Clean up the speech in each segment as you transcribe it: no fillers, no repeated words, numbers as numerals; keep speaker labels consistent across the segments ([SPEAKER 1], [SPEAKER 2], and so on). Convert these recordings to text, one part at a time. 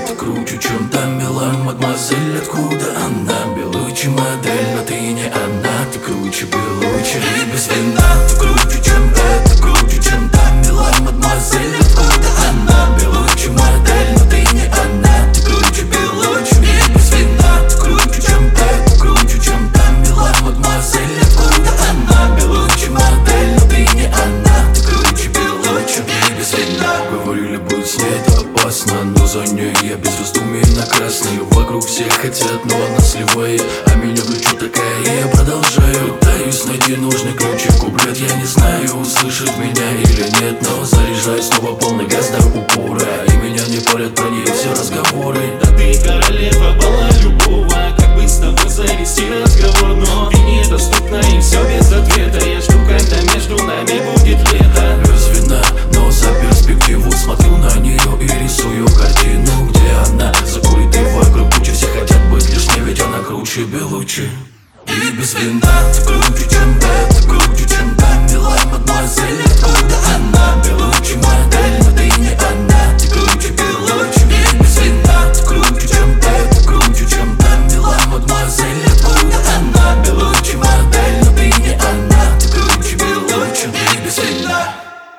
[SPEAKER 1] Ты круче, чем та милая мадемуазель. Откуда она? Белучи модель, но ты не она. Ты круче Белучи и без вина. Ты круче, чем это, круче, чем та милая мадемуазель. Откуда она? Белучи модель, но ты не она. Ты круче Белучи и без вина. Ты круче, чем это, круче, чем та милая мадемуазель. Откуда она? Белучи модель, но ты не она. Ты круче Белучи и без вина. Говорили, быть с ней это опасно, но за ней я без раздумий на красный. Вокруг все хотят, но она сливает, а меня влечет такая, и я продолжаю. Пытаюсь найти нужный ключик, куплет я не знаю, услышит меня или нет, но заряжаю снова полный газ до упора, и меня не парят про нее все разговоры.
[SPEAKER 2] Да ты королева была любого, как бы с тобой завести разговор, но ты недоступна и все без ответа. Я жду, когда между нами будет лето.
[SPEAKER 1] Без вина, но за перспективу смотрю на нее и рисую картину, где она закурит и вокруг куча. Все хотят быть лишней, ведь она круче Белучи и без вина. Ты круче, чем это, круче, чем та милая мадемуазель. Откуда она? Белучи модель, но ты не она. Ты круче Белучи и без вина. Ты круче, чем это, круче, чем та милая мадемуазель. Откуда она? Белучи модель, но ты не она. Ты круче Белучи и без вина.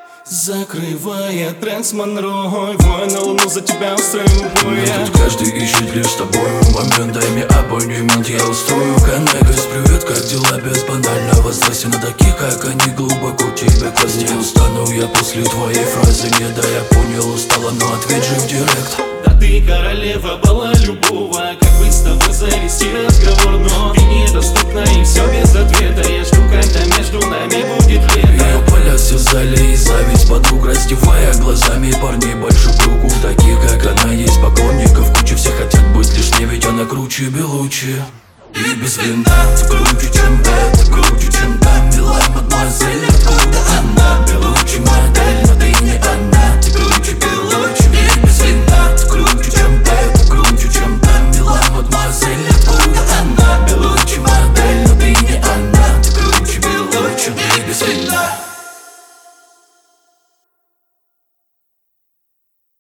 [SPEAKER 2] Закрывая тренд с Монро, вой на луну за тебя устрою бой.
[SPEAKER 1] Тут каждый ищет лишь с тобой момент, дай мне абонемент, я устрою коннект. Привет, как дела, без банального здрасте. На таких, как они, глубоко тебе класть. Не устану я после твоей фразы, не да, я понял, устала, но ответь же в директ.
[SPEAKER 2] Да ты королева была любого, как бы с тобой завести разговор, но ты недоступна и все без ответа. Я жду, когда между нами будет лето.
[SPEAKER 1] Ее поля все в зале и зависть подруг, раздевая глазами парней большой круг. У таких, как она, есть поклонников куча. Все хотят быть лишней, ведь она круче Белучи и без вина. Ты круче, чем это, круче, чем та милая мадемуазель.